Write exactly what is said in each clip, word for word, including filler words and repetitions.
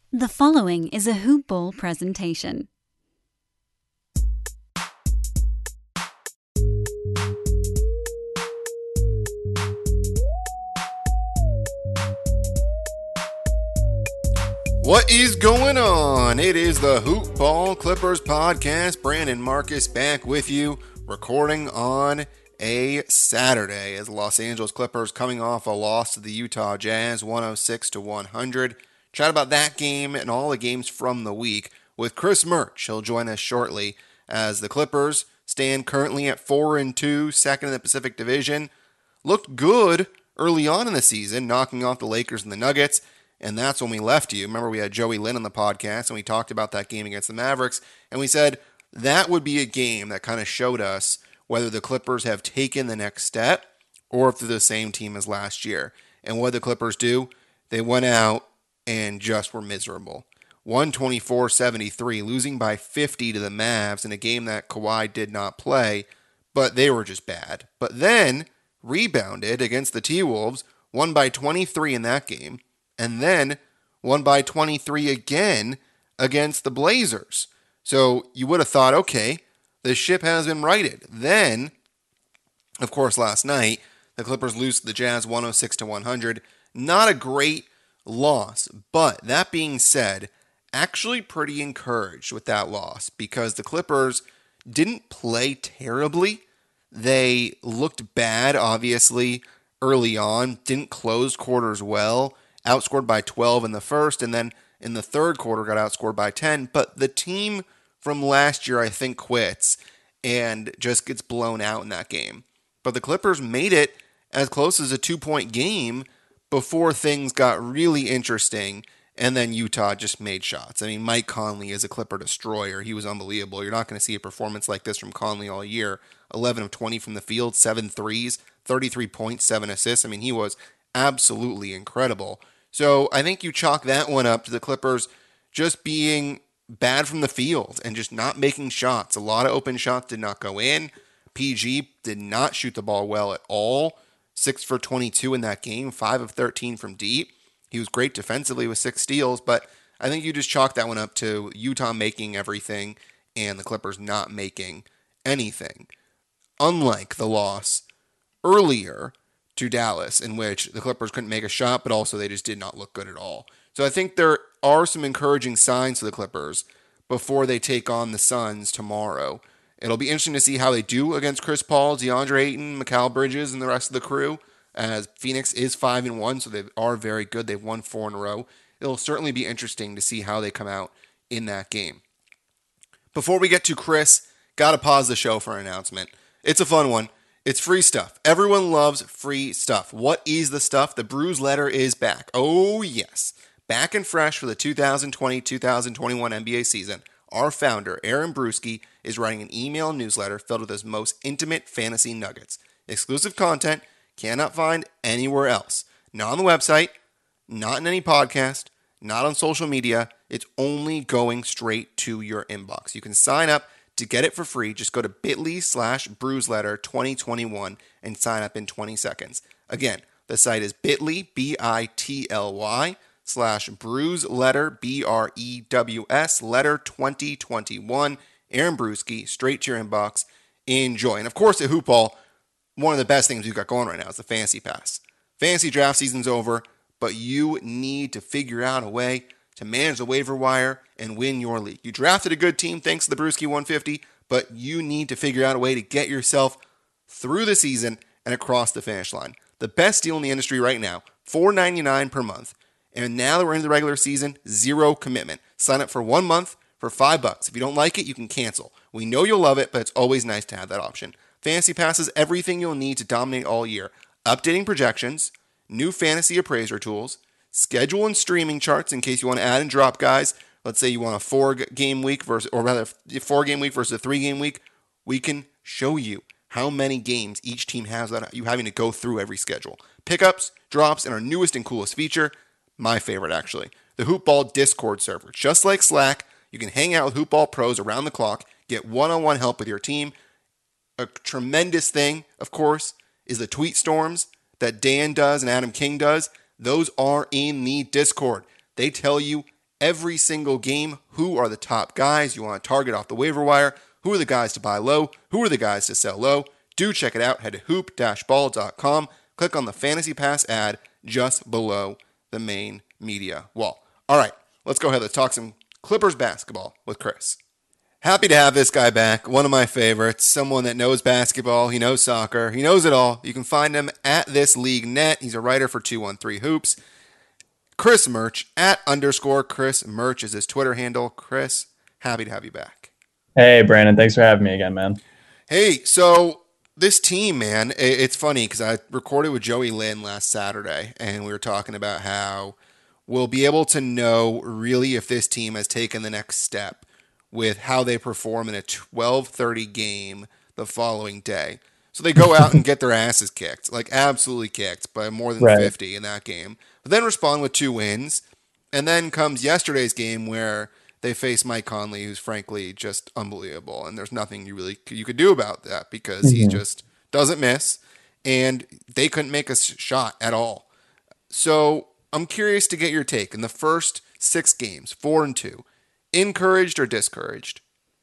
The following is a Hoop Ball presentation. What is going on? It is the Hoop Ball Clippers podcast. Brandon Marcus back with you, recording on a Saturday as the Los Angeles Clippers coming off a loss to the Utah Jazz, one oh six to one hundred. Chat about that game and all the games from the week with Chris Murch. He'll join us shortly as the Clippers stand currently at four and two, second in the Pacific Division. Looked good early on in the season, knocking off the Lakers and the Nuggets. And that's when we left you. Remember, we had Joey Lynn on the podcast, and we talked about that game against the Mavericks. And we said that would be a game that kind of showed us whether the Clippers have taken the next step or if they're the same team as last year. And what did the Clippers do? They went out and just were miserable. one twenty-four seventy-three, losing by fifty to the Mavs in a game that Kawhi did not play, but they were just bad. But then rebounded against the T-Wolves, won by twenty-three in that game. And then won by twenty-three again against the Blazers. So you would have thought, okay, the ship has been righted. Then, of course, last night, the Clippers lose to the Jazz one oh six to one hundred. Not a great loss. But that being said, actually pretty encouraged with that loss because the Clippers didn't play terribly. They looked bad, obviously, early on. Didn't close quarters well. Outscored by twelve in the first, and then in the third quarter got outscored by ten. But the team from last year, I think, quits and just gets blown out in that game. But the Clippers made it as close as a two-point game before things got really interesting, and then Utah just made shots. I mean, Mike Conley is a Clipper destroyer. He was unbelievable. You're not going to see a performance like this from Conley all year. eleven of twenty from the field, seven threes, thirty-three points, seven assists. I mean, he was absolutely incredible. So I think you chalk that one up to the Clippers just being bad from the field and just not making shots. A lot of open shots did not go in. P G did not shoot the ball well at all. six for twenty-two in that game, five of thirteen from deep. He was great defensively with six steals, but I think you just chalk that one up to Utah making everything and the Clippers not making anything. Unlike the loss earlier to Dallas, in which the Clippers couldn't make a shot, but also they just did not look good at all. So I think there are some encouraging signs for the Clippers before they take on the Suns tomorrow. It'll be interesting to see how they do against Chris Paul, DeAndre Ayton, Mikal Bridges, and the rest of the crew, as Phoenix is five and one, so they are very good. They've won four in a row. It'll certainly be interesting to see how they come out in that game. Before we get to Chris, got to pause the show for an announcement. It's a fun one. It's free stuff. Everyone loves free stuff. What is the stuff? The Bruise Letter is back. Oh, yes. Back and fresh for the two thousand twenty two thousand twenty-one N B A season. Our founder, Aaron Bruski, is writing an email newsletter filled with his most intimate fantasy nuggets. Exclusive content cannot find anywhere else. Not on the website, not in any podcast, not on social media. It's only going straight to your inbox. You can sign up to get it for free. Just go to bit.ly slash bruiseletter 2021 and sign up in twenty seconds. Again, the site is bit.ly, B-I-T-L-Y, slash bruiseletter, B R E W S, letter twenty twenty-one. Aaron Bruski, straight to your inbox. Enjoy. And of course, at Hoop Ball, one of the best things we've got going right now is the Fantasy Pass. Fantasy draft season's over, but you need to figure out a way to manage the waiver wire and win your league. You drafted a good team thanks to the Brewski one fifty, but you need to figure out a way to get yourself through the season and across the finish line. The best deal in the industry right now, four dollars and ninety-nine cents per month. And now that we're into the regular season, zero commitment. Sign up for one month for five bucks. If you don't like it, you can cancel. We know you'll love it, but it's always nice to have that option. Fantasy Pass is everything you'll need to dominate all year. Updating projections, new fantasy appraiser tools, schedule and streaming charts in case you want to add and drop guys. Let's say you want a four-game week versus, or rather, a four-game week versus a three-game week. We can show you how many games each team has without you having to go through every schedule. Pickups, drops, and our newest and coolest feature, my favorite actually, the Hoop Ball Discord server. Just like Slack, you can hang out with Hoop Ball pros around the clock, get one-on-one help with your team. A tremendous thing, of course, is the tweet storms that Dan does and Adam King does. Those are in the Discord. They tell you every single game. Who are the top guys you want to target off the waiver wire? Who are the guys to buy low? Who are the guys to sell low? Do check it out. Head to hoop dash ball dot com. Click on the Fantasy Pass ad just below the main media wall. All right, let's go ahead and talk some Clippers basketball with Chris. Happy to have this guy back, one of my favorites, someone that knows basketball, he knows soccer, he knows it all. You can find him at This League Net. He's a writer for two one three Hoops. Chris Murch, at underscore Chris Murch is his Twitter handle. Chris, happy to have you back. Hey, Brandon, thanks for having me again, man. Hey, so this team, man, it's funny because I recorded with Joey Lynn last Saturday, and we were talking about how we'll be able to know really if this team has taken the next step with how they perform in a twelve thirty game the following day. So they go out and get their asses kicked, like absolutely kicked by more than right. fifty in that game, but then respond with two wins. And then comes yesterday's game where they face Mike Conley, who's frankly just unbelievable. And there's nothing you really you could do about that because mm-hmm. he just doesn't miss. And they couldn't make a shot at all. So I'm curious to get your take. In the first six games, four and two, encouraged or discouraged?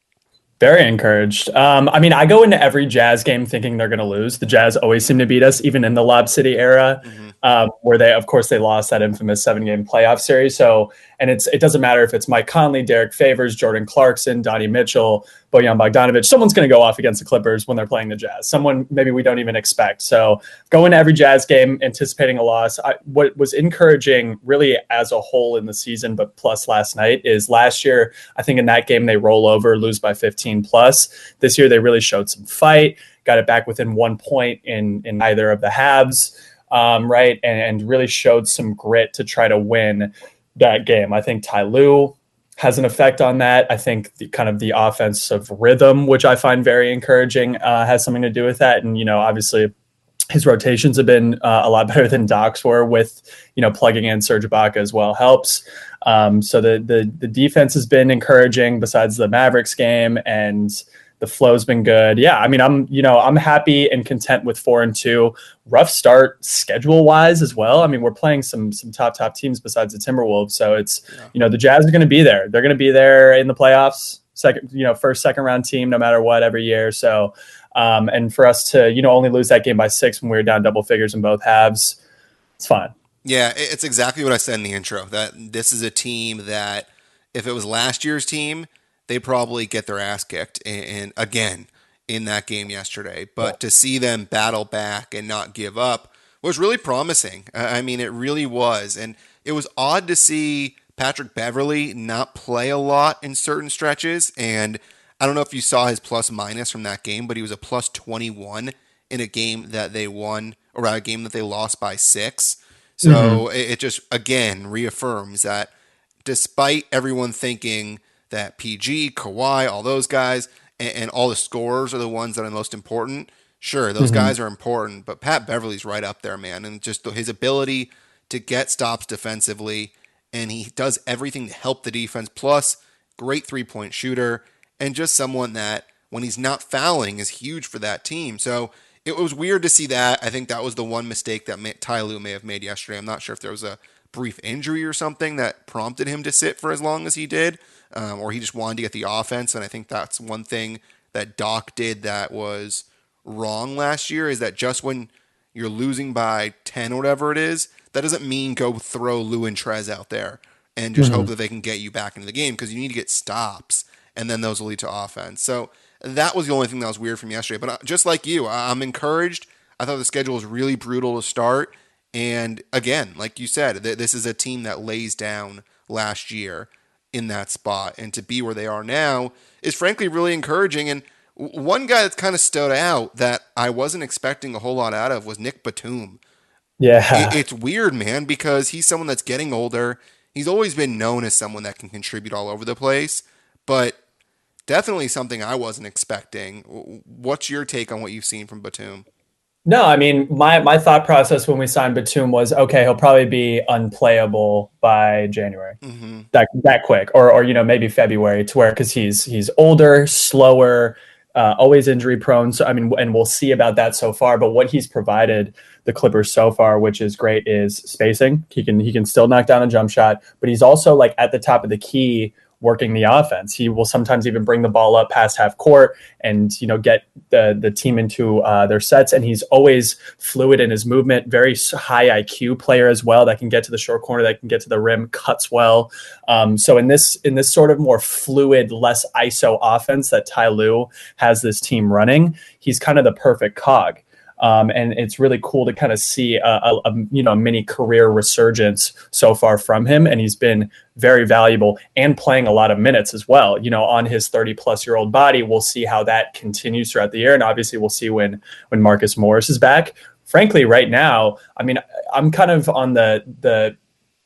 Very encouraged. Um, I mean, I go into every Jazz game thinking they're going to lose. The Jazz always seem to beat us, even in the Lob City era, mm-hmm. um, where they, of course, they lost that infamous seven-game playoff series. So, and it's it doesn't matter if it's Mike Conley, Derek Favors, Jordan Clarkson, Donnie Mitchell, Bojan Bogdanovic. Someone's going to go off against the Clippers when they're playing the Jazz. Someone maybe we don't even expect. So, go into every Jazz game anticipating a loss. I, what was encouraging, really, as a whole in the season, but plus last night, is last year. I think in that game they roll over, lose by fifteen plus. This year they really showed some fight, got it back within one point in in either of the halves, um, right, and, and really showed some grit to try to win that game. I think Ty Lue has an effect on that. I think the kind of the offensive rhythm, which I find very encouraging, uh, has something to do with that. And, you know, obviously his rotations have been uh, a lot better than Doc's were with, you know, plugging in Serge Ibaka as well helps. Um, so the, the the defense has been encouraging besides the Mavericks game, and the flow's been good. Yeah, I mean, I'm you know I'm happy and content with four and two. Rough start schedule wise as well. I mean, we're playing some some top top teams besides the Timberwolves, so it's yeah. you know the Jazz are going to be there. They're going to be there in the playoffs. Second, you know, first second round team no matter what every year. So. Um, and for us to, you know, only lose that game by six when we were down double figures in both halves, it's fine. Yeah, it's exactly what I said in the intro, that this is a team that if it was last year's team, they probably get their ass kicked and, and again in that game yesterday. But yeah. to see them battle back and not give up was really promising. I mean, it really was. And it was odd to see Patrick Beverley not play a lot in certain stretches. And I don't know if you saw his plus minus from that game, but he was a plus twenty-one in a game that they won, or a game that they lost by six. So mm-hmm. it, it just, again, reaffirms that despite everyone thinking that P G, Kawhi, all those guys, and, and all the scorers are the ones that are most important, sure, those mm-hmm. guys are important, but Pat Beverley's right up there, man. And just his ability to get stops defensively, and he does everything to help the defense, plus great three-point shooter, and just someone that, when he's not fouling, is huge for that team. So it was weird to see that. I think that was the one mistake that Ty Lue may have made yesterday. I'm not sure if there was a brief injury or something that prompted him to sit for as long as he did, um, or he just wanted to get the offense. And I think that's one thing that Doc did that was wrong last year, is that just when you're losing by ten or whatever it is, that doesn't mean go throw Lou and Trez out there and just mm-hmm. hope that they can get you back into the game, because you need to get stops. And then those will lead to offense. So that was the only thing that was weird from yesterday. But just like you, I'm encouraged. I thought the schedule was really brutal to start. And again, like you said, this is a team that lays down last year in that spot. And to be where they are now is frankly really encouraging. And one guy that's kind of stood out that I wasn't expecting a whole lot out of was Nick Batum. Yeah. It's weird, man, because he's someone that's getting older. He's always been known as someone that can contribute all over the place. But definitely something I wasn't expecting. What's your take on what you've seen from Batum? No, I mean, my, my thought process when we signed Batum was, okay, he'll probably be unplayable by January, mm-hmm. that that quick, or or you know maybe February, to where, because he's he's older, slower, uh, always injury prone. So I mean, and we'll see about that so far. But what he's provided the Clippers so far, which is great, is spacing. He can he can still knock down a jump shot, but he's also like at the top of the key working the offense. He will sometimes even bring the ball up past half court and, you know, get the the team into uh, their sets. And he's always fluid in his movement, very high I Q player as well, that can get to the short corner, that can get to the rim, cuts well. Um, so in this in this sort of more fluid, less I S O offense that Ty Lue has this team running, he's kind of the perfect cog. Um, and it's really cool to kind of see a, a, a you know a mini career resurgence so far from him, and he's been very valuable and playing a lot of minutes as well. You know, on his thirty plus year old body, we'll see how that continues throughout the year, and obviously we'll see when when Marcus Morris is back. Frankly, right now, I mean, I'm kind of on the the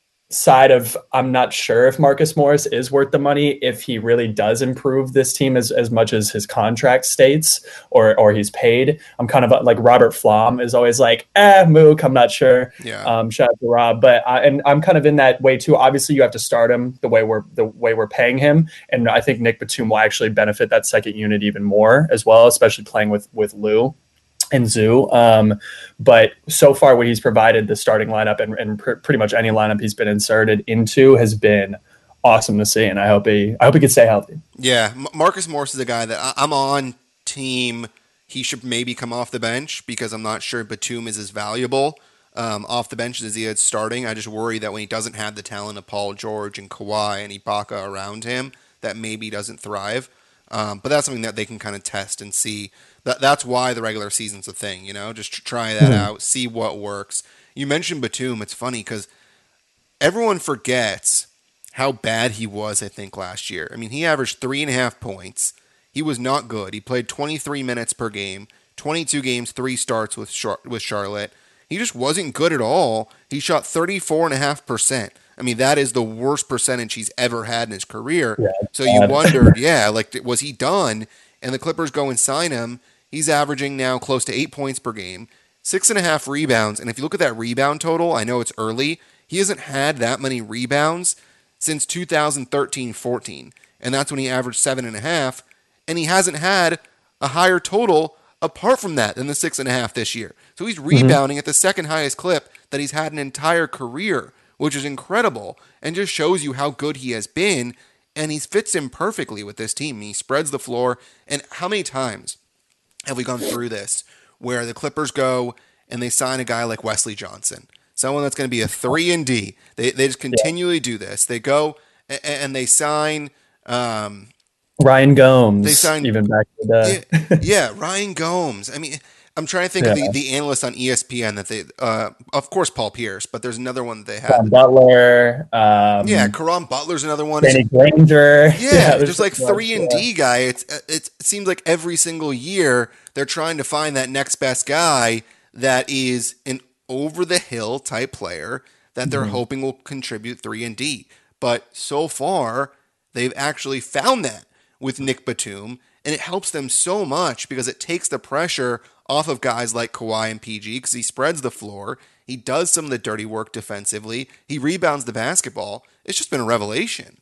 side of I'm not sure if Marcus Morris is worth the money if he really does improve this team as, as much as his contract states or or he's paid. I'm kind of like Robert Flom is always like, eh, Mook, I'm not sure. Yeah. Um, shout out to Rob, but I, and I'm kind of in that way too. Obviously, you have to start him the way we're the way we're paying him, and I think Nick Batum will actually benefit that second unit even more as well, especially playing with with Lou and Zoo. Um, but so far what he's provided, the starting lineup and, and pr- pretty much any lineup he's been inserted into has been awesome to see. And I hope he, I hope he can stay healthy. Yeah. M- Marcus Morris is a guy that I- I'm on team. He should maybe come off the bench because I'm not sure Batum is as valuable um, off the bench as he is starting. I just worry that when he doesn't have the talent of Paul George and Kawhi and Ibaka around him, that maybe doesn't thrive. Um, but that's something that they can kind of test and see. That That's why the regular season's a thing, you know? Just try that mm-hmm. out, see what works. You mentioned Batum. It's funny because everyone forgets how bad he was, I think, last year. I mean, he averaged three and a half points. He was not good. He played twenty-three minutes per game, twenty-two games, three starts with Char- with Charlotte. He just wasn't good at all. He shot thirty-four point five percent. I mean, that is the worst percentage he's ever had in his career. Yeah, so you wondered, yeah, like, was he done? And the Clippers go and sign him. He's averaging now close to eight points per game, six and a half rebounds. And if you look at that rebound total, I know it's early. He hasn't had that many rebounds since two thousand thirteen fourteen. And that's when he averaged seven and a half. And he hasn't had a higher total apart from that than the six and a half this year. So he's rebounding mm-hmm. at the second highest clip that he's had an entire career, which is incredible and just shows you how good he has been. And he fits in perfectly with this team. He spreads the floor. And how many times have we gone through this where the Clippers go and they sign a guy like Wesley Johnson, someone that's going to be a three and D. They they just continually do this. They go and, and they sign um, Ryan Gomes. They sign even back to the yeah, yeah, Ryan Gomes. I mean, I'm trying to think yeah. of the, the analyst on E S P N that they, uh, of course, Paul Pierce, but there's another one that they have. Butler. Um, yeah, Caron Butler's another one. Danny Granger. Yeah, yeah just like three and D guy. It's it seems like every single year they're trying to find that next best guy that is an over the hill type player that they're mm-hmm. hoping will contribute three and D. But so far, they've actually found that with Nick Batum, and it helps them so much because it takes the pressure off of guys like Kawhi and P G because he spreads the floor. He does some of the dirty work defensively. He rebounds the basketball. It's just been a revelation.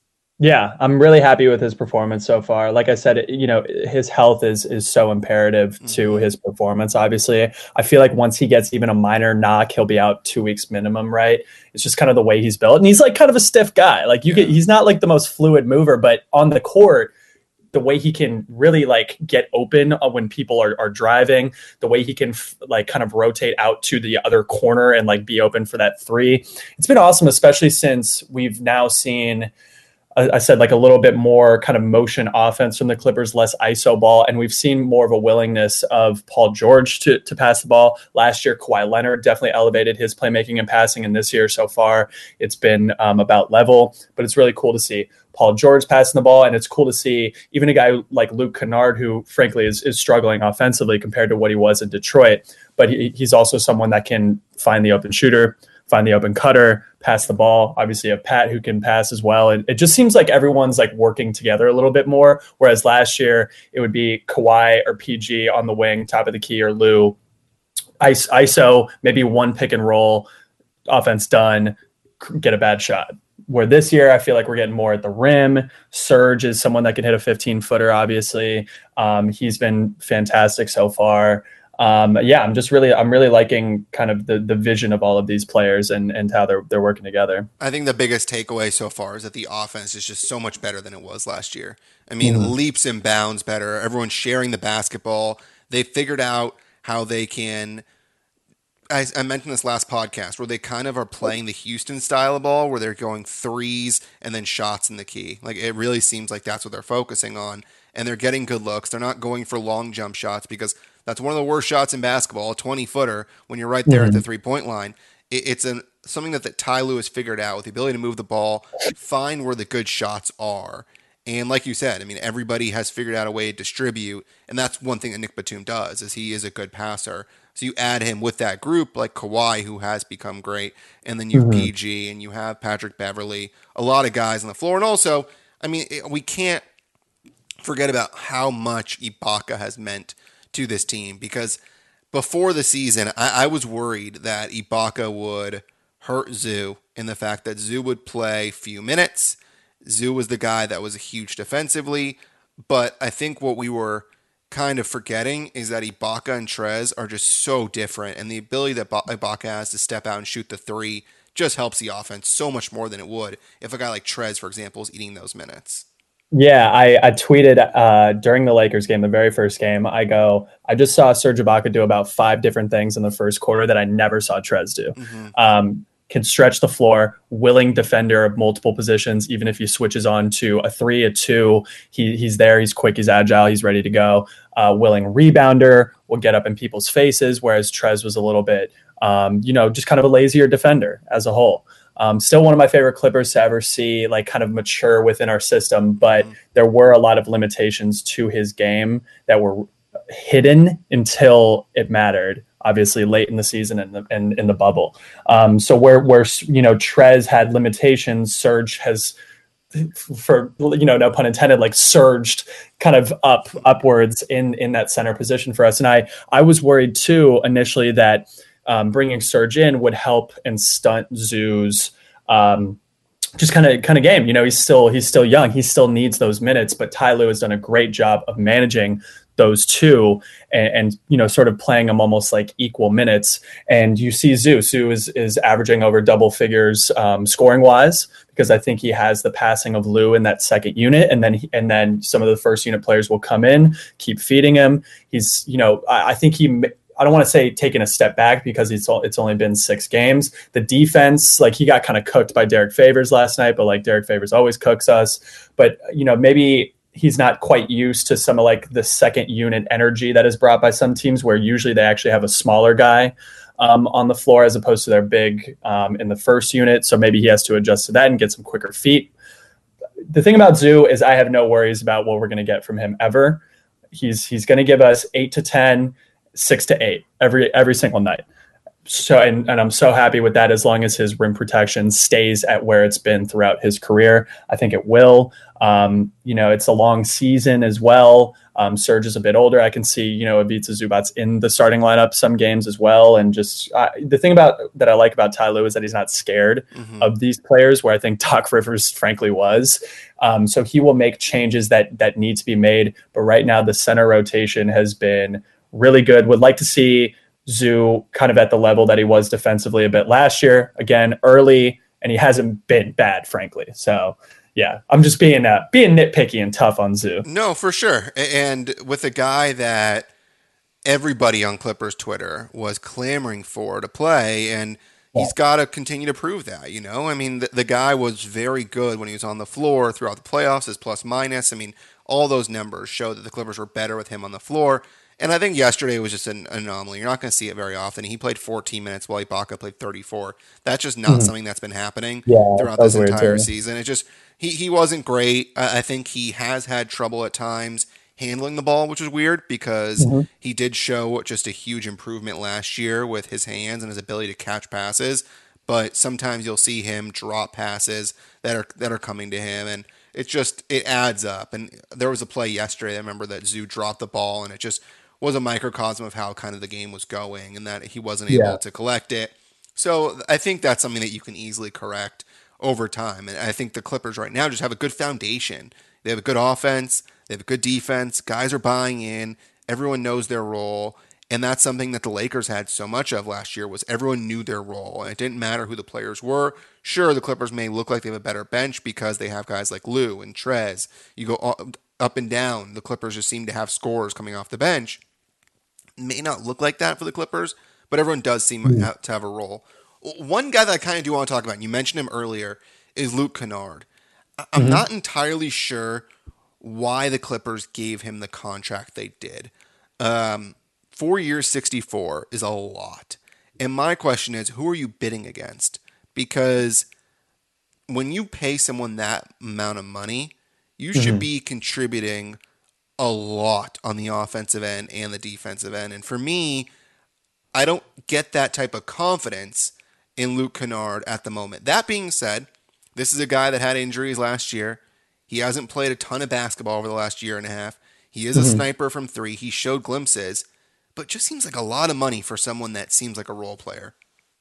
Yeah, I'm really happy with his performance so far. Like I said, you know, his health is is so imperative mm-hmm. to his performance, obviously. I feel like once he gets even a minor knock, he'll be out two weeks minimum, right? It's just kind of the way he's built. And he's like kind of a stiff guy. Like you yeah. get, he's not like the most fluid mover, but on the court, the way he can really like get open when people are, are driving, the way he can f- like kind of rotate out to the other corner and like be open for that three. It's been awesome, especially since we've now seen, I said, like a little bit more kind of motion offense from the Clippers, less I S O ball. And we've seen more of a willingness of Paul George to, to pass the ball. Last year, Kawhi Leonard definitely elevated his playmaking and passing. And this year so far, it's been um, about level. But it's really cool to see Paul George passing the ball. And it's cool to see even a guy like Luke Kennard, who frankly is, is struggling offensively compared to what he was in Detroit. But he, he's also someone that can find the open shooter, find the open cutter, pass the ball. Obviously, a Pat who can pass as well. And it just seems like everyone's like working together a little bit more. Whereas last year, it would be Kawhi or P G on the wing, top of the key, or Lou. I S O, maybe one pick and roll, offense done, get a bad shot. Where this year, I feel like we're getting more at the rim. Serge is someone that can hit a fifteen-footer, obviously. Um, he's been fantastic so far. Um, yeah, I'm just really, I'm really liking kind of the the vision of all of these players and and how they're they're working together. I think the biggest takeaway so far is that the offense is just so much better than it was last year. I mean, Mhm. leaps and bounds better. Everyone's sharing the basketball. They figured out how they can. I, I mentioned this last podcast where they kind of are playing the Houston style of ball, where they're going threes and then shots in the key. Like it really seems like that's what they're focusing on, and they're getting good looks. They're not going for long jump shots because that's one of the worst shots in basketball, a twenty footer when you're right there at the Mhm. three point line. It, it's an something that, that Ty Lue has figured out with the ability to move the ball, find where the good shots are. And like you said, I mean, everybody has figured out a way to distribute, and that's one thing that Nick Batum does, is he is a good passer. So you add him with that group, like Kawhi, who has become great, and then you have Mhm. P G, and you have Patrick Beverly, a lot of guys on the floor. And also, I mean, it, we can't forget about how much Ibaka has meant to this team, because before the season, I, I was worried that Ibaka would hurt Zoo in the fact that Zoo would play few minutes. Zoo was the guy that was huge defensively, but I think what we were kind of forgetting is that Ibaka and Trez are just so different, and the ability that Ibaka has to step out and shoot the three just helps the offense so much more than it would if a guy like Trez, for example, is eating those minutes. Yeah, I, I tweeted uh, during the Lakers game, the very first game. I go, I just saw Serge Ibaka do about five different things in the first quarter that I never saw Trez do. Mm-hmm. Um, can stretch the floor, willing defender of multiple positions. Even if he switches on to a three, a two, he he's there. He's quick. He's agile. He's ready to go. Uh, willing rebounder, will get up in people's faces. Whereas Trez was a little bit, um, you know, just kind of a lazier defender as a whole. Um, still one of my favorite Clippers to ever see, like kind of mature within our system, but Mm-hmm. there were a lot of limitations to his game that were hidden until it mattered. Obviously, late in the season and in, in, in the bubble. Um, so where where you know Trez had limitations, Serge has, for you know no pun intended, like surged kind of up upwards in in that center position for us. And I I was worried too initially that um, bringing Serge in would help and stunt Zoo's um, just kind of kind of game. You know, he's still he's still young. He still needs those minutes. But Ty Lue has done a great job of managing those two and, and you know sort of playing them almost like equal minutes. And you see Zoo. Zoo is is averaging over double figures um, scoring wise, because I think he has the passing of Lue in that second unit, and then he, and then some of the first unit players will come in, keep feeding him. He's you know I, I think he. I don't want to say taking a step back because it's all, it's only been six games. The defense, like he got kind of cooked by Derek Favors last night, but like Derek Favors always cooks us. But you know, maybe he's not quite used to some of like the second unit energy that is brought by some teams, where usually they actually have a smaller guy um, on the floor as opposed to their big um, in the first unit. So maybe he has to adjust to that and get some quicker feet. The thing about Zoo is I have no worries about what we're going to get from him ever. He's he's going to give us eight to ten. Six to eight every every single night. So and, and I'm so happy with that, as long as his rim protection stays at where it's been throughout his career. I think it will. Um, you know, it's a long season as well. Um, Serge is a bit older. I can see, you know, Ivica Zubac's in the starting lineup some games as well. And just uh, the thing about that I like about Ty Lue is that he's not scared Mm-hmm. of these players, where I think Doc Rivers frankly was. Um, so he will make changes that that need to be made. But right now the center rotation has been really good. Would like to see Zoo kind of at the level that he was defensively a bit last year. Again, early, and he hasn't been bad, frankly. So, yeah, I'm just being uh, being nitpicky and tough on Zoo. No, for sure. And with a guy that everybody on Clippers Twitter was clamoring for to play, and he's got to continue to prove that, you know? I mean, the, the guy was very good when he was on the floor throughout the playoffs, his plus minus. I mean, all those numbers show that the Clippers were better with him on the floor. And I think yesterday was just an anomaly. You're not going to see it very often. He played fourteen minutes while Ibaka played thirty-four. That's just not Mm-hmm. something that's been happening Yeah, throughout that was this weird entire too. season. It just he he wasn't great. I, I think he has had trouble at times handling the ball, which is weird because Mm-hmm. he did show just a huge improvement last year with his hands and his ability to catch passes. But sometimes you'll see him drop passes that are that are coming to him, and it's just it adds up. And there was a play yesterday, I remember, that Zoo dropped the ball, and it just was a microcosm of how kind of the game was going, and that he wasn't able Yeah. to collect it. So I think that's something that you can easily correct over time. And I think the Clippers right now just have a good foundation. They have a good offense. They have a good defense. Guys are buying in. Everyone knows their role. And that's something that the Lakers had so much of last year was everyone knew their role. And it didn't matter who the players were. Sure, the Clippers may look like they have a better bench because they have guys like Lou and Trez. You go up and down. The Clippers just seem to have scorers coming off the bench. It may not look like that for the Clippers, but everyone does seem mm. to have a role. One guy that I kind of do want to talk about, and you mentioned him earlier, is Luke Kennard. I'm mm-hmm. not entirely sure why the Clippers gave him the contract they did. Um... Four years, sixty-four is a lot. And my question is, who are you bidding against? Because when you pay someone that amount of money, you mm-hmm. should be contributing a lot on the offensive end and the defensive end. And for me, I don't get that type of confidence in Luke Kennard at the moment. That being said, this is a guy that had injuries last year. He hasn't played a ton of basketball over the last year and a half. He is mm-hmm. a sniper from three. He showed glimpses. But just seems like a lot of money for someone that seems like a role player.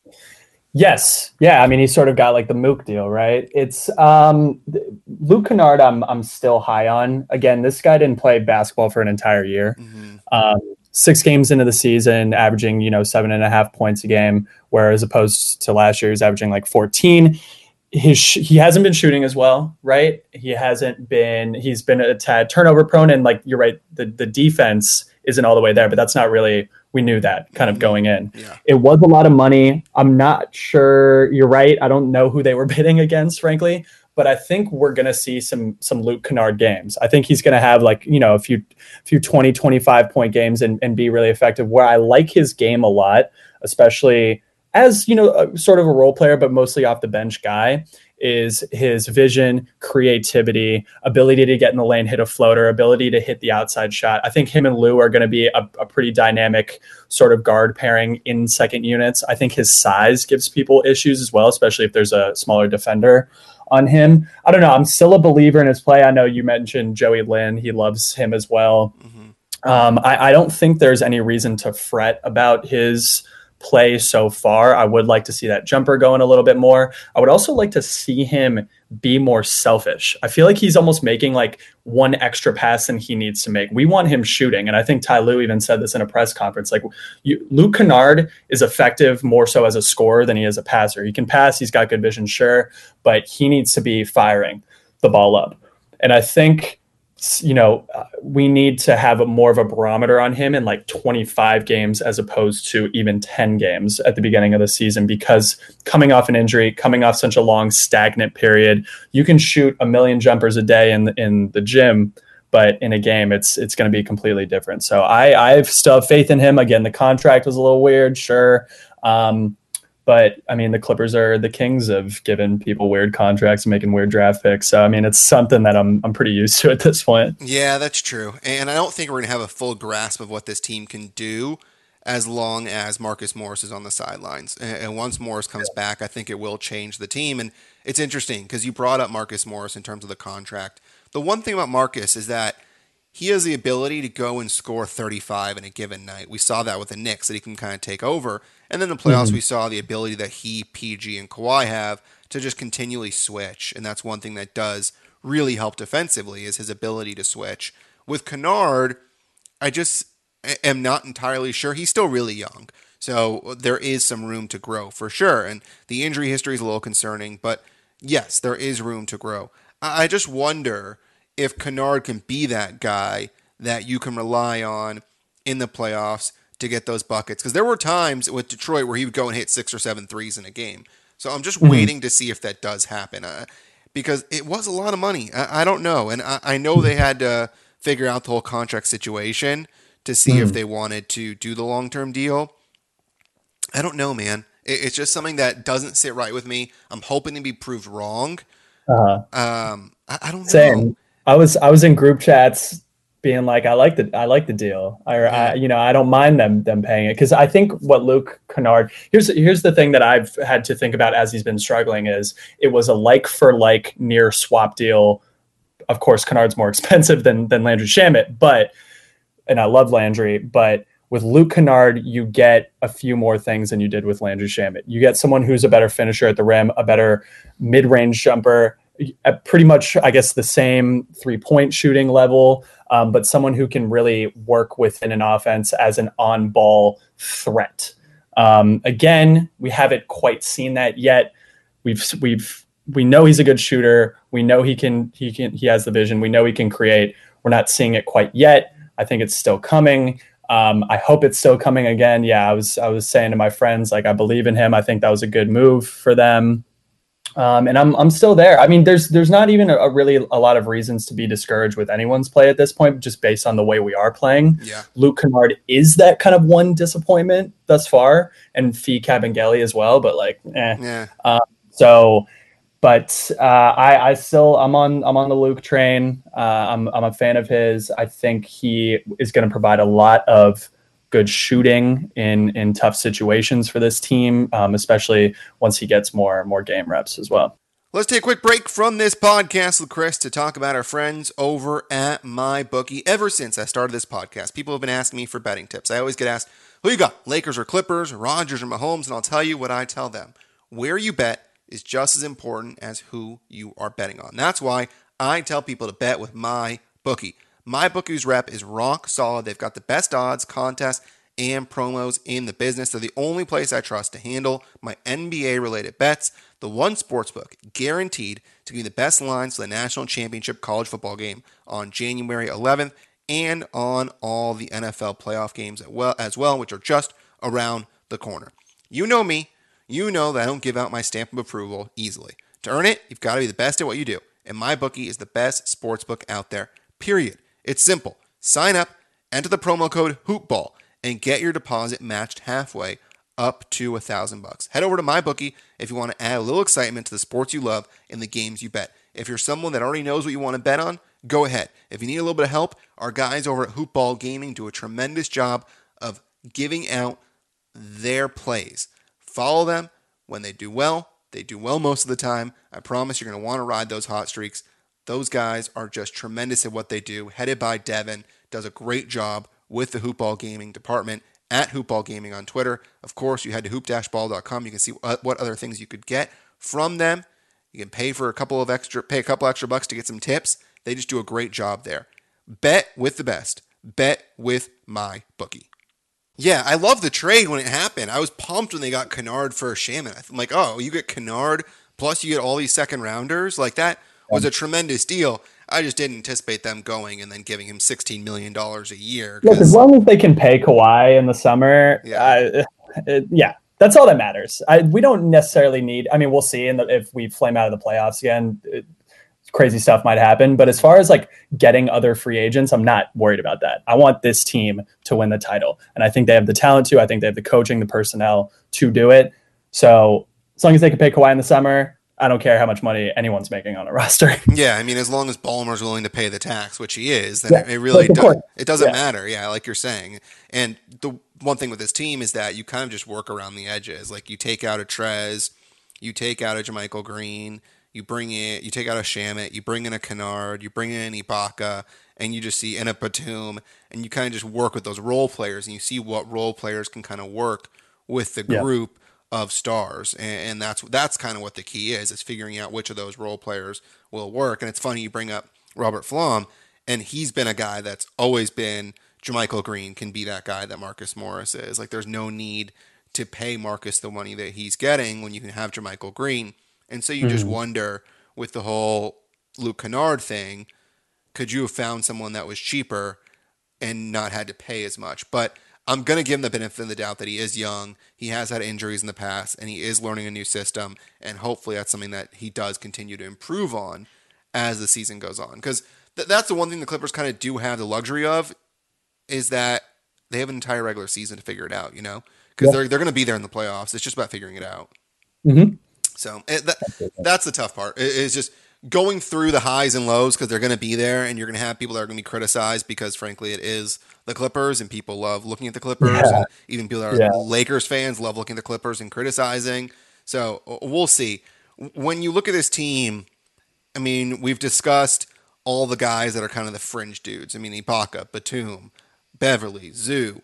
Yes. Yeah. I mean, he's sort of got like the Mook deal, right? It's um, Luke Kennard I'm I'm still high on. Again, this guy didn't play basketball for an entire year. Mm-hmm. Um, six games into the season, averaging, you know, seven and a half points a game, whereas opposed to last year, he was averaging like fourteen. His sh- he hasn't been shooting as well, right? He hasn't been, he's been a tad turnover prone, and like, you're right, the, the defense isn't all the way there, but that's not really, we knew that kind of going in. Yeah. It was a lot of money. I'm not sure, you're right. I don't know who they were bidding against, frankly, but I think we're going to see some, some Luke Kennard games. I think he's going to have like, you know, a few, few twenty, twenty-five point games and, and be really effective. Where I like his game a lot, especially as, you know, a, sort of a role player, but mostly off the bench guy, is his vision, creativity, ability to get in the lane, hit a floater, ability to hit the outside shot. I think him and Lou are going to be a, a pretty dynamic sort of guard pairing in second units. I think his size gives people issues as well, especially if there's a smaller defender on him. I don't know. I'm still a believer in his play. I know you mentioned Joey Lynn. He loves him as well. Mm-hmm. Um, I, I don't think there's any reason to fret about his play so far. I would like to see that jumper going a little bit more. I would also like to see him be more selfish. I feel like he's almost making like one extra pass than he needs to make. We want him shooting. And I think Ty Lue even said this in a press conference. Like you, Luke Kennard is effective more so as a scorer than he is a passer. He can pass. He's got good vision, sure, but he needs to be firing the ball up. And I think, you know, uh, we need to have a more of a barometer on him in like twenty-five games as opposed to even ten games at the beginning of the season, because coming off an injury, coming off such a long stagnant period, you can shoot a million jumpers a day in in the gym, but in a game, it's it's going to be completely different. So I I still have faith in him. Again, the contract was a little weird, sure. Um, But, I mean, the Clippers are the kings of giving people weird contracts and making weird draft picks. So, I mean, it's something that I'm I'm pretty used to at this point. Yeah, that's true. And I don't think we're going to have a full grasp of what this team can do as long as Marcus Morris is on the sidelines. And once Morris comes back, I think it will change the team. And it's interesting because you brought up Marcus Morris in terms of the contract. The one thing about Marcus is that he has the ability to go and score thirty-five in a given night. We saw that with the Knicks, that he can kind of take over. And then in the playoffs, mm-hmm. we saw the ability that he, P G, and Kawhi have to just continually switch. And that's one thing that does really help defensively, is his ability to switch. With Kennard, I just am not entirely sure. He's still really young. So there is some room to grow for sure. And the injury history is a little concerning. But yes, there is room to grow. I just wonder if Kennard can be that guy that you can rely on in the playoffs to get those buckets. Because there were times with Detroit where he would go and hit six or seven threes in a game. So I'm just mm-hmm. waiting to see if that does happen. Uh, because it was a lot of money. I, I don't know. And I, I know they had to figure out the whole contract situation to see mm-hmm. if they wanted to do the long-term deal. I don't know, man. It, it's just something that doesn't sit right with me. I'm hoping to be proved wrong. Uh-huh. Um, I, I don't know. Same. I was I was in group chats being like, I like the I like the deal. I, I you know I don't mind them them paying it, because I think what Luke Kennard here's here's the thing that I've had to think about as he's been struggling is it was a like for like near swap deal. Of course, Kennard's more expensive than than Landry Shamet, but and I love Landry, but with Luke Kennard, you get a few more things than you did with Landry Shamet. You get someone who's a better finisher at the rim, a better mid-range jumper, at pretty much, I guess, the same three-point shooting level. um, but someone who can really work within an offense as an on-ball threat. Um, again, we haven't quite seen that yet. We've we've we know he's a good shooter. We know he can he can he has the vision. We know he can create. We're not seeing it quite yet. I think it's still coming. Um, I hope it's still coming again. Yeah, I was I was saying to my friends, like, I believe in him. I think that was a good move for them. Um, and I'm I'm still there. I mean, there's there's not even a, a really a lot of reasons to be discouraged with anyone's play at this point, just based on the way we are playing. Yeah. Luke Kennard is that kind of one disappointment thus far, and Fee Kabengele as well. But like, eh. Yeah. Um, so, but uh, I I still I'm on I'm on the Luke train. Uh, I'm I'm a fan of his. I think he is going to provide a lot of good shooting in in tough situations for this team, um, especially once he gets more more game reps as well. Let's take a quick break from this podcast with Chris to talk about our friends over at MyBookie. Ever since I started this podcast, people have been asking me for betting tips. I always get asked, who you got, Lakers or Clippers, Rodgers or Mahomes? And I'll tell you what I tell them. Where you bet is just as important as who you are betting on. That's why I tell people to bet with MyBookie. MyBookie's rep is rock solid. They've got the best odds, contests, and promos in the business. They're the only place I trust to handle my N B A-related bets. The one sportsbook guaranteed to give you the best lines for the national championship college football game on January eleventh and on all the N F L playoff games as well, which are just around the corner. You know me. You know that I don't give out my stamp of approval easily. To earn it, you've got to be the best at what you do. And MyBookie is the best sportsbook out there, period. It's simple. Sign up, enter the promo code HoopBall, and get your deposit matched halfway up to a thousand bucks. Head over to MyBookie if you want to add a little excitement to the sports you love and the games you bet. If you're someone that already knows what you want to bet on, go ahead. If you need a little bit of help, our guys over at HoopBall Gaming do a tremendous job of giving out their plays. Follow them. When they do well, they do well most of the time. I promise you're going to want to ride those hot streaks. Those guys are just tremendous at what they do. Headed by Devin, does a great job with the Hoopball Gaming department at Hoopball Gaming on Twitter. Of course, you head to hoop dash ball dot com. You can see what other things you could get from them. You can pay for a couple of extra, pay a couple extra bucks to get some tips. They just do a great job there. Bet with the best. Bet with MyBookie. Yeah, I love the trade when it happened. I was pumped when they got Kennard for Shaman. I'm like, oh, you get Kennard plus you get all these second rounders like that. Was a tremendous deal. I just didn't anticipate them going and then giving him sixteen million dollars a year. Look, as long as they can pay Kawhi in the summer, yeah, uh, it, yeah that's all that matters. I, we don't necessarily need, I mean, we'll see in the, if we flame out of the playoffs again, it, crazy stuff might happen. But as far as like getting other free agents, I'm not worried about that. I want this team to win the title. And I think they have the talent to. I think they have the coaching, the personnel to do it. So as long as they can pay Kawhi in the summer, I don't care how much money anyone's making on a roster. Yeah, I mean, as long as Ballmer's willing to pay the tax, which he is, then yeah, it, it really does. It doesn't yeah. matter. Yeah, like you're saying. And the one thing with this team is that you kind of just work around the edges. Like you take out a Trez, you take out a JaMychal Green, you bring in, you take out a Shamet, you bring in a Kennard, you bring in an Ibaka, and you just see in a Batum, and you kind of just work with those role players, and you see what role players can kind of work with the group. Yeah. Of stars, and that's that's kind of what the key is, is figuring out which of those role players will work. And it's funny you bring up Robert Flom, and he's been a guy that's always been, JaMychal Green can be that guy that Marcus Morris is. Like there's no need to pay Marcus the money that he's getting when you can have JaMychal Green. And so you mm-hmm. just wonder with the whole Luke Kennard thing, could you have found someone that was cheaper and not had to pay as much? But I'm going to give him the benefit of the doubt that he is young. He has had injuries in the past, and he is learning a new system. And hopefully that's something that he does continue to improve on as the season goes on. Because th- that's the one thing the Clippers kind of do have the luxury of, is that they have an entire regular season to figure it out, you know? Because yeah. they're, they're going to be there in the playoffs. It's just about figuring it out. Mm-hmm. So it, that, that's the tough part. It, it's just going through the highs and lows because they're going to be there, and you're going to have people that are going to be criticized because, frankly, it is the Clippers, and people love looking at the Clippers, yeah. and even people that are yeah. Lakers fans love looking at the Clippers and criticizing. So we'll see. When you look at this team, I mean, we've discussed all the guys that are kind of the fringe dudes. I mean, Ibaka, Batum, Beverly, Zoo.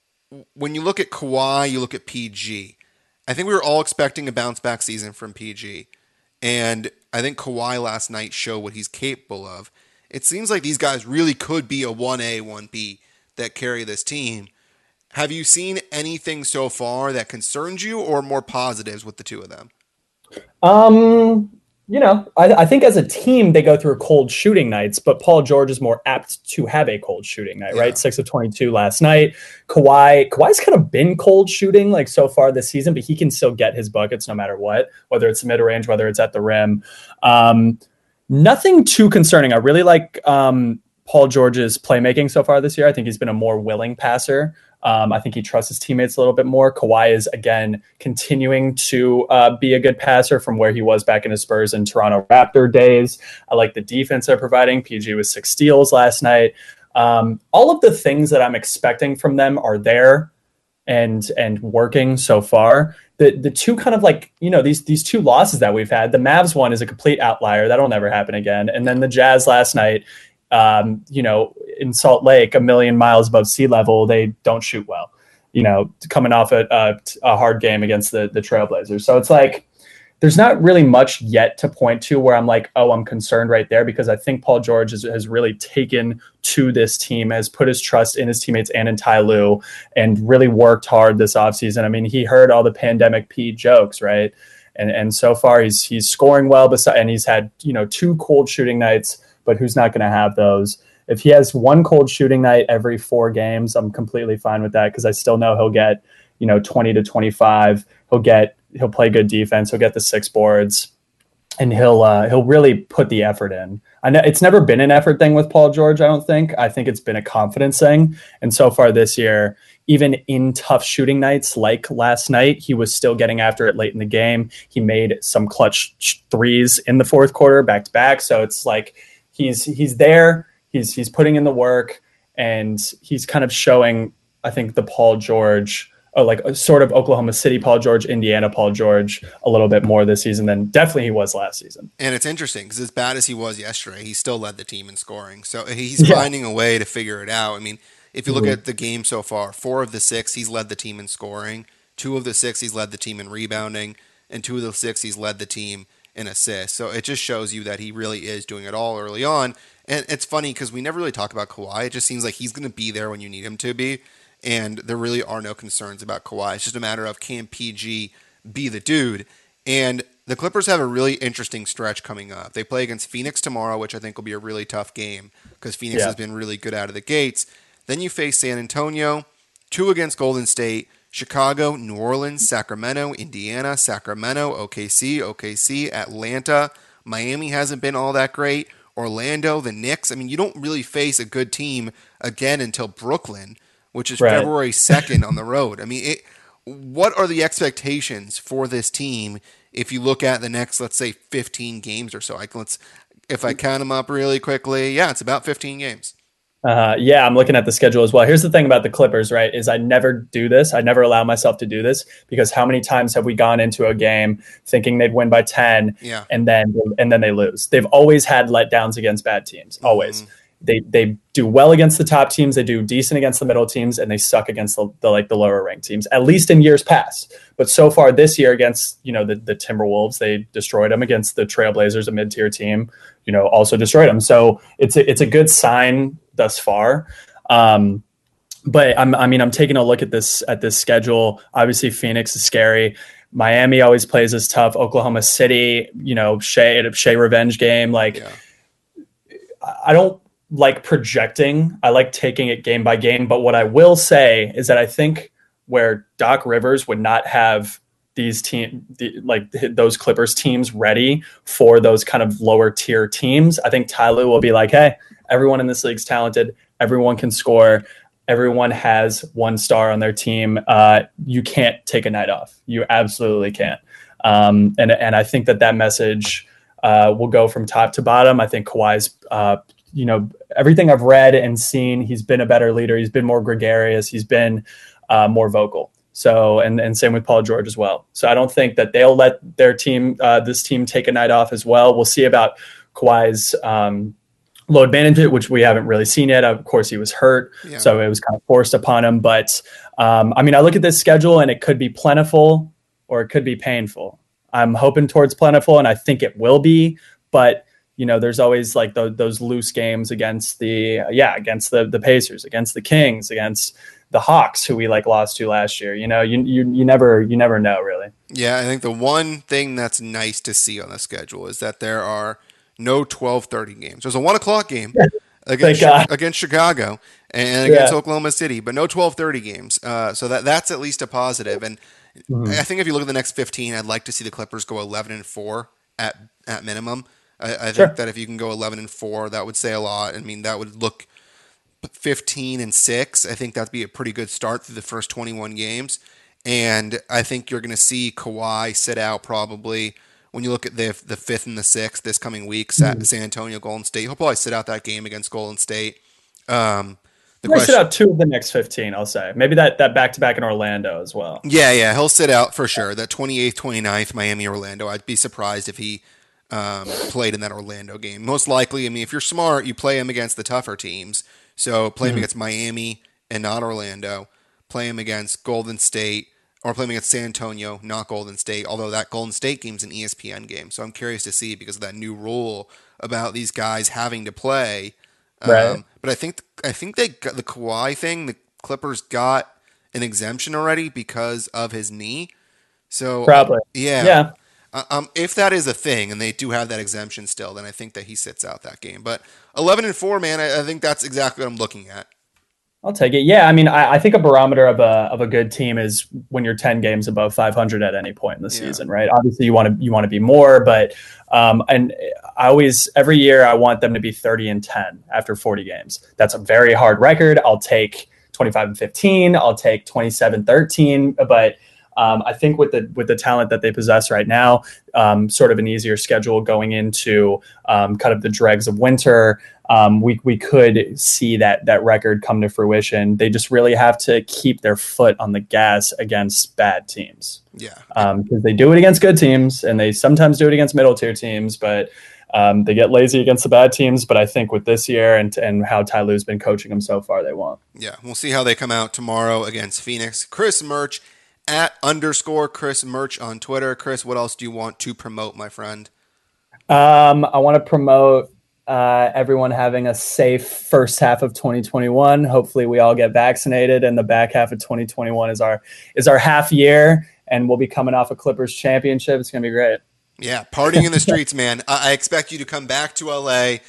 When you look at Kawhi, you look at P G. I think we were all expecting a bounce-back season from P G. And I think Kawhi last night showed what he's capable of. it seems like these guys really could be a one A, one B that carry this team. Have you seen anything so far that concerns you or more positives with the two of them? Um, you know, I, I think as a team, they go through cold shooting nights, but Paul George is more apt to have a cold shooting night, yeah. right? six of twenty-two last night. Kawhi, Kawhi's kind of been cold shooting like so far this season, but he can still get his buckets no matter what, whether it's mid-range, whether it's at the rim. Um, nothing too concerning. I really like um, Paul George's playmaking so far this year. I think he's been a more willing passer. Um, I think he trusts his teammates a little bit more. Kawhi is, again, continuing to uh, be a good passer from where he was back in his Spurs and Toronto Raptor days. I like the defense they're providing. P G with six steals last night. Um, all of the things that I'm expecting from them are there and and working so far. The the two kind of like, you know, these these two losses that we've had, the Mavs one is a complete outlier. That'll never happen again. And then the Jazz last night, um, you know, in Salt Lake, a million miles above sea level, they don't shoot well, you know, coming off a, a, a hard game against the, the Trailblazers. So it's like, there's not really much yet to point to where I'm like, oh, I'm concerned right there, because I think Paul George has, has really taken to this team, has put his trust in his teammates and in Ty Lue, and really worked hard this offseason. I mean, he heard all the pandemic P jokes, right? And and so far he's he's scoring well, beside, and he's had, you know, two cold shooting nights, but who's not going to have those? If he has one cold shooting night every four games, I'm completely fine with that, because I still know he'll get, you know, twenty to twenty-five. He'll get he'll play good defense. He'll get the six boards, and he'll uh, he'll really put the effort in. I know it's never been an effort thing with Paul George, I don't think. I think it's been a confidence thing. And so far this year, even in tough shooting nights like last night, he was still getting after it late in the game. He made some clutch threes in the fourth quarter, back to back. So it's like he's he's there. He's he's putting in the work, and he's kind of showing, I think, the Paul George, oh, like a sort of Oklahoma City Paul George, Indiana Paul George, a little bit more this season than definitely he was last season. And it's interesting because as bad as he was yesterday, he still led the team in scoring. So he's yeah. finding a way to figure it out. I mean, if you look mm-hmm. at the game so far, four of the six, he's led the team in scoring. Two of the six, he's led the team in rebounding. And two of the six, he's led the team in assists. So it just shows you that he really is doing it all early on. And it's funny because we never really talk about Kawhi. It just seems like he's going to be there when you need him to be. And there really are no concerns about Kawhi. It's just a matter of, can P G be the dude? And the Clippers have a really interesting stretch coming up. They play against Phoenix tomorrow, which I think will be a really tough game because Phoenix yeah. has been really good out of the gates. Then you face San Antonio, two against Golden State, Chicago, New Orleans, Sacramento, Indiana, Sacramento, O K C, O K C, Atlanta. Miami hasn't been all that great. Orlando, the Knicks. I mean, you don't really face a good team again until Brooklyn, which is right. February second on the road. I mean, it, what are the expectations for this team if you look at the next, let's say, fifteen games or so? I, let's, if I count them up really quickly, yeah, it's about fifteen games. Uh, yeah, I'm looking at the schedule as well. Here's the thing about the Clippers, right, is I never do this. I never allow myself to do this, because how many times have we gone into a game thinking they'd win by ten yeah. and then and then they lose? They've always had letdowns against bad teams, always. Mm-hmm. They they do well against the top teams, they do decent against the middle teams, and they suck against the, the like the lower ranked teams, at least in years past. But so far this year against, you know, the, the Timberwolves, they destroyed them. Against the Trailblazers, a mid-tier team, you know, also destroyed them. So it's a, it's a good sign thus far. Um, but I'm, I mean, I'm taking a look at this at this schedule. Obviously, Phoenix is scary. Miami always plays as tough. Oklahoma City, you know, Shea, Shea revenge game. Like, yeah. I don't like projecting. I like taking it game by game. But what I will say is that I think where Doc Rivers would not have these team, the, like those Clippers teams ready for those kind of lower tier teams, I think Ty Lue will be like, hey, everyone in this league's talented. Everyone can score. Everyone has one star on their team. Uh, you can't take a night off. You absolutely can't. Um, and, and I think that that message uh, will go from top to bottom. I think Kawhi's, uh, you know, everything I've read and seen, he's been a better leader. He's been more gregarious. He's been uh, more vocal. So, and, and same with Paul George as well. So I don't think that they'll let their team, uh, this team take a night off as well. We'll see about Kawhi's um, load management, which we haven't really seen yet. Of course, he was hurt, yeah. so it was kind of forced upon him. But um, I mean, I look at this schedule and it could be plentiful or it could be painful. I'm hoping towards plentiful, and I think it will be, but you know, there's always like the, those loose games against the, yeah, against the, the Pacers, against the Kings, against the Hawks, who we like lost to last year. You know, you, you, you never, you never know really. Yeah. I think the one thing that's nice to see on the schedule is that there are no twelve thirty games. There's a one o'clock game against, against Chicago and against yeah. Oklahoma City, but no twelve thirty games. Uh, so that that's at least a positive. And mm-hmm. I think if you look at the next fifteen, I'd like to see the Clippers go eleven and four at, at minimum. I, I think sure. that if you can go eleven and four, that would say a lot. I mean, that would look fifteen and six. I think that'd be a pretty good start through the first twenty-one games. And I think you're going to see Kawhi sit out probably when you look at the the fifth and the sixth this coming week, mm-hmm. San Antonio, Golden State. He'll probably sit out that game against Golden State. Um, the question, sit out two of the next fifteen, I'll say. Maybe that, that back-to-back in Orlando as well. Yeah, yeah, he'll sit out for sure. That twenty-eighth, twenty-ninth, Miami, Orlando. I'd be surprised if he um, played in that Orlando game. Most likely, I mean, if you're smart, you play him against the tougher teams. So play him mm-hmm. against Miami and not Orlando. Play him against Golden State, or play him against San Antonio, not Golden State, although that Golden State game's an E S P N game. So I'm curious to see because of that new rule about these guys having to play. Right. Um, but I think I think they got the Kawhi thing, the Clippers got an exemption already because of his knee. So probably. Yeah. Yeah. Um, if that is a thing, and they do have that exemption still, then I think that he sits out that game. But eleven and four, man, I, I think that's exactly what I'm looking at. I'll take it. Yeah, I mean, I, I think a barometer of a of a good team is when you're ten games above five hundred at any point in the yeah. season, right? Obviously, you want to you want to be more, but um, and I always every year I want them to be thirty and ten after forty games. That's a very hard record. I'll take twenty-five and fifteen. I'll take twenty-seven thirteen, but. Um, I think with the with the talent that they possess right now, um, sort of an easier schedule going into um, kind of the dregs of winter, um, we we could see that that record come to fruition. They just really have to keep their foot on the gas against bad teams. Yeah, because um, they do it against good teams, and they sometimes do it against middle tier teams, but um, they get lazy against the bad teams. But I think with this year and and how Ty Lue's been coaching them so far, they won't. Yeah, we'll see how they come out tomorrow against Phoenix. Chris Murch. At underscore Chris Murch on Twitter. Chris, what else do you want to promote, my friend? Um, I want to promote uh, everyone having a safe first half of twenty twenty-one. Hopefully we all get vaccinated, and the back half of twenty twenty-one is our is our half year, and we'll be coming off a Clippers championship. It's going to be great. Yeah, partying in the streets, man. I, I expect you to come back to L A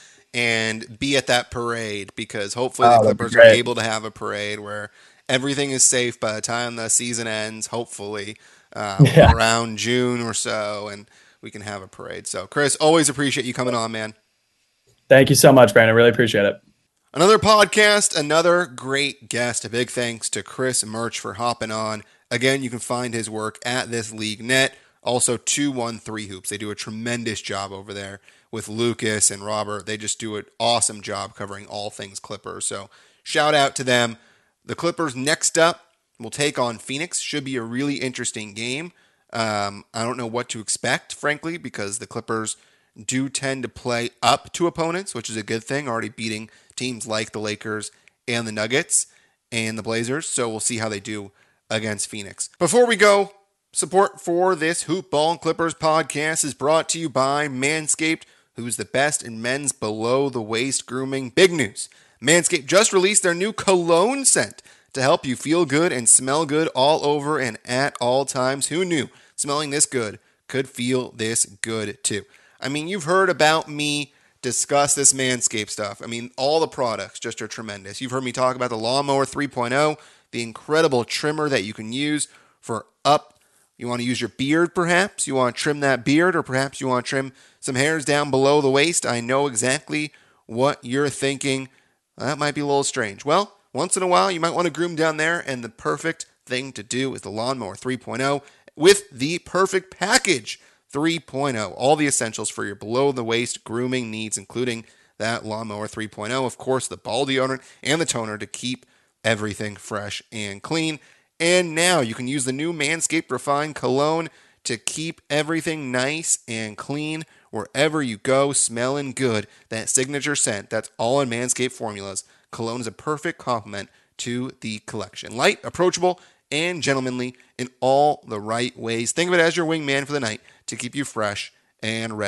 and be at that parade because hopefully oh, the Clippers are able to have a parade where everything is safe by the time the season ends, hopefully, uh, yeah. around June or so, and we can have a parade. So, Chris, always appreciate you coming on, man. Thank you so much, Brandon. Really appreciate it. Another podcast, another great guest. A big thanks to Chris Murch for hopping on. Again, you can find his work at This League Net. Also, two one three Hoops. They do a tremendous job over there with Lucas and Robert. They just do an awesome job covering all things Clippers. So, shout out to them. The Clippers next up will take on Phoenix. Should be a really interesting game. Um, I don't know what to expect, frankly, because the Clippers do tend to play up to opponents, which is a good thing, already beating teams like the Lakers and the Nuggets and the Blazers. So we'll see how they do against Phoenix. Before we go, support for this Hoop Ball Clippers podcast is brought to you by Manscaped, who's the best in men's below-the-waist grooming. Big news. Manscaped just released their new cologne scent to help you feel good and smell good all over and at all times. Who knew smelling this good could feel this good too? I mean, you've heard about me discuss this Manscaped stuff. I mean, all the products just are tremendous. You've heard me talk about the Lawnmower three point oh, the incredible trimmer that you can use for up. You want to use your beard, perhaps? You want to trim that beard, or perhaps you want to trim some hairs down below the waist. I know exactly what you're thinking. That might be a little strange. Well, once in a while, you might want to groom down there, and the perfect thing to do is the Lawnmower three point oh with the Perfect Package three point oh. All the essentials for your below-the-waist grooming needs, including that Lawnmower three point oh, of course, the ball deodorant and the toner to keep everything fresh and clean. And now you can use the new Manscaped Refined Cologne to keep everything nice and clean wherever you go, smelling good. That signature scent, that's all in Manscaped formulas. Cologne is a perfect complement to the collection. Light, approachable, and gentlemanly in all the right ways. Think of it as your wingman for the night to keep you fresh and ready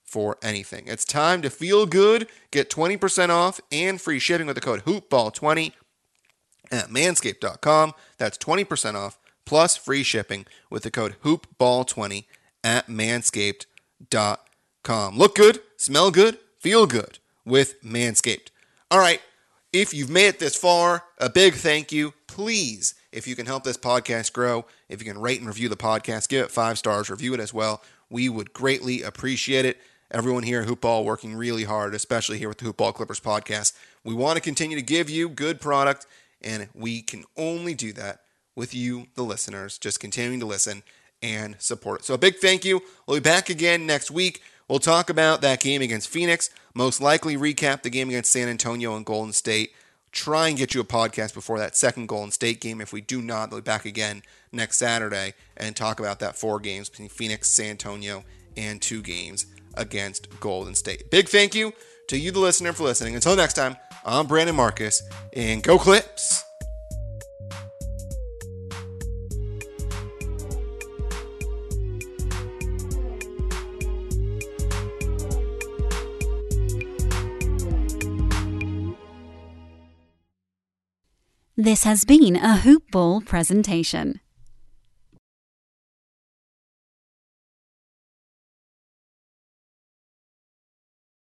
for anything. It's time to feel good. Get twenty percent off and free shipping with the code hoop ball twenty at manscaped dot com. That's twenty percent off plus free shipping with the code hoop ball twenty at manscaped dot com. Look good, smell good, feel good with Manscaped. All right, if you've made it this far, a big thank you. Please, if you can help this podcast grow, if you can rate and review the podcast, give it five stars, review it as well. We would greatly appreciate it. Everyone here at Hoopball working really hard, especially here with the Hoopball Clippers podcast. We want to continue to give you good product, and we can only do that with you, the listeners, just continuing to listen and support it. So a big thank you. We'll be back again next week. We'll talk about that game against Phoenix, most likely recap the game against San Antonio and Golden State, try and get you a podcast before that second Golden State game. If we do not, they'll be back again next Saturday and talk about that four games between Phoenix, San Antonio, and two games against Golden State. Big thank you to you, the listener, for listening. Until next time, I'm Brandon Marcus, and go Clips! This has been a Hoop Ball presentation.